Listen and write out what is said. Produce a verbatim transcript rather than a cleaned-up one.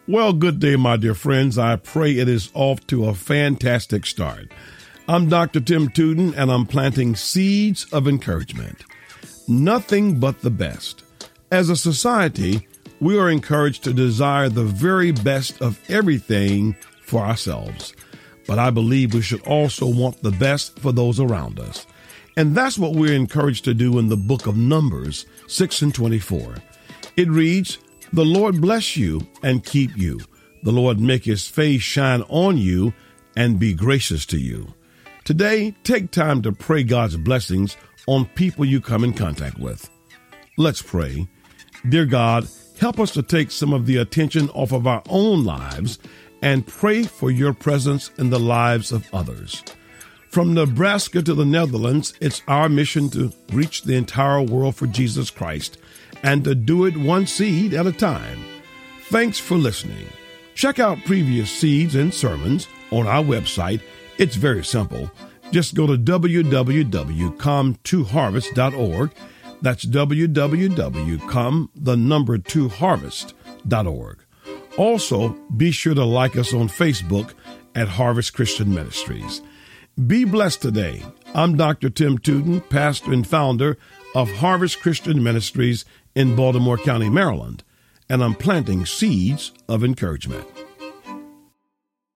Well, good day, my dear friends. I pray it is off to a fantastic start. I'm Doctor Tim Tuden, and I'm planting seeds of encouragement. Nothing but the best. As a society, we are encouraged to desire the very best of everything for ourselves. But I believe we should also want the best for those around us. And that's what we're encouraged to do in the book of Numbers six and twenty-four. It reads, "The Lord bless you and keep you. The Lord make his face shine on you and be gracious to you." Today, take time to pray God's blessings on people you come in contact with. Let's pray. Dear God, help us to take some of the attention off of our own lives and pray for your presence in the lives of others. From Nebraska to the Netherlands, it's our mission to reach the entire world for Jesus Christ and to do it one seed at a time. Thanks for listening. Check out previous seeds and sermons on our website. It's very simple. Just go to w w w dot come to harvest dot org. That's w w w dot come, the number two harvest dot org. Also, be sure to like us on Facebook at Harvest Christian Ministries. Be blessed today. I'm Doctor Tim Tuden, pastor and founder of Harvest Christian Ministries in Baltimore County, Maryland, and I'm planting seeds of encouragement.